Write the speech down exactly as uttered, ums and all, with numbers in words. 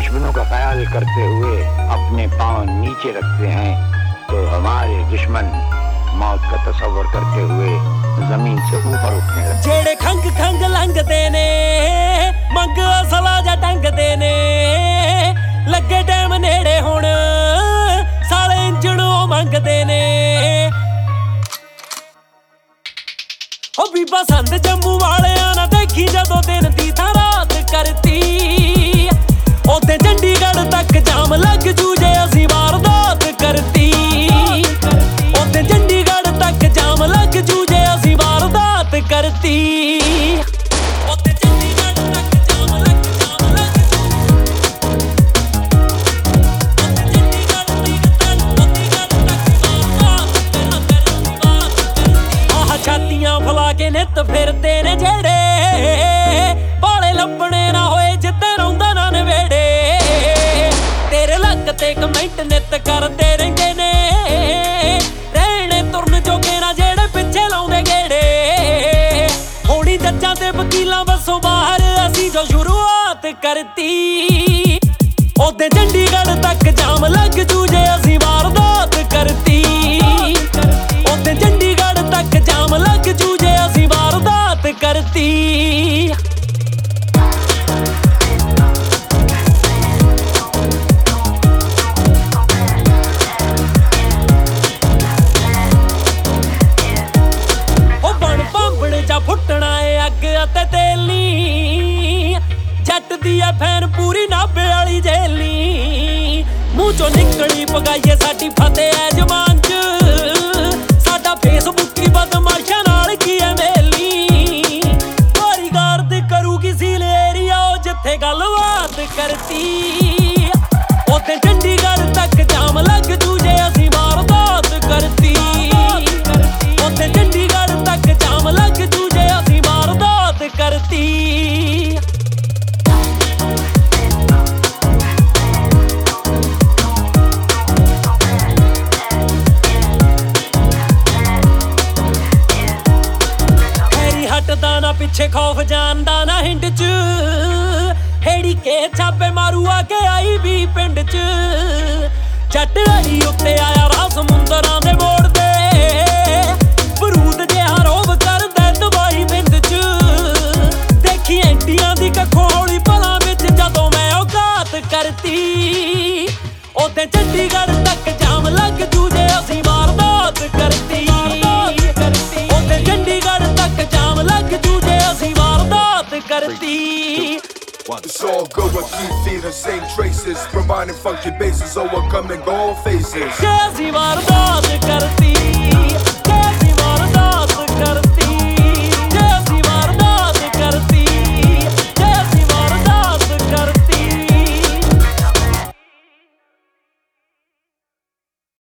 दुश्मनों का ख्याल करते हुए अपने पांव नीचे रखते हैं तो हमारे दुश्मन मौत का तस्वर करते हुए जमीन से ऊपर उठने लगते। जेड़े खंग खंग लंघदे ने मंग असला जा टंगदे ने लगे टाइम नेड़े हुण साले इंजणों मंगदे ने हो बीबा संद जम्मू वालियां ना देखी जदों दिन दी तां रात करती ओते चंडीगढ़ तक जाम लग जू जे असीं वारदात करती ओते चंडीगढ़ तक जाम लग जू जे असीं वारदात करती ओते चंडीगढ़ तक जाम लग जाम लग ओते चंडीगढ़ तक आह छातियां फैला के नित फिरदे ने जेड़े बाले लब्बने ना होए जिद्दे रौंदा ना नवेड़े तेरे लक ते कमेंट नित करदे रहिंदे ने रहने तुरन जोगे ना जेड़े पिछे लाउंदे गेड़े होणी जज्जां ते वकीलां बसों बाहर असीं जो शुरुआत करती ओते चंडीगढ़ तक जाम लग जू जे असीं वारदात करती ओते चंडीगढ़ तक जाम लग जू जे असीं वारदात करती फुटना है अग अते तेली जट दी है फैन पूरी नाभे वाली जेली मूंह चों निकली पगाइए साडी फतेह है जवान च साडा फेसबुक की बदमाशां नाल की है मेली बारी गार्द करूगी सील एरिया जिथे गलबात करती ओते चंडीगढ़ तक जाम लग जू जे असीं वारदात करती ओते चंडीगढ़ तक जाम लग जू करती हैरी हटदा ना पिछे खौफ जानदा ना हिंड च हेड़ी के छापे मारू आके आई भी पिंड च जट अड़ी उत्ते आया राह समुंदरां दे मोड़ ते बरूद जिहा रोब करदा दवाई बिंद च एंटियां दी कखों हौली भला विच जदों मैं औकात करती ओते चंडीगढ़ तक जाम लग जू जे असीं वारदात करती ओते चंडीगढ़ तक जाम लग जू जे असीं वारदात करती It's all good, we keep seeing the same traces, reminding funky bases, oh, we're coming gold faces. जे असीं वारदात करती